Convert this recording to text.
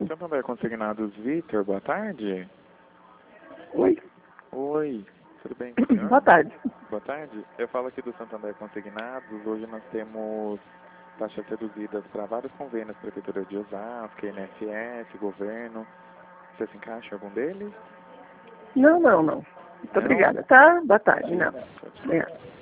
Santander Consignados, Vitor, boa tarde. Oi, Oi, tudo bem com o senhor? boa tarde. Boa tarde. Eu falo aqui do Santander Consignados. Hoje nós temos taxas reduzidas para vários convênios, Prefeitura de Osasco, INSS, governo. Você se encaixa em algum deles? Não. Muito Não? obrigada, tá? Boa tarde, não. Tchau, tchau. Obrigada.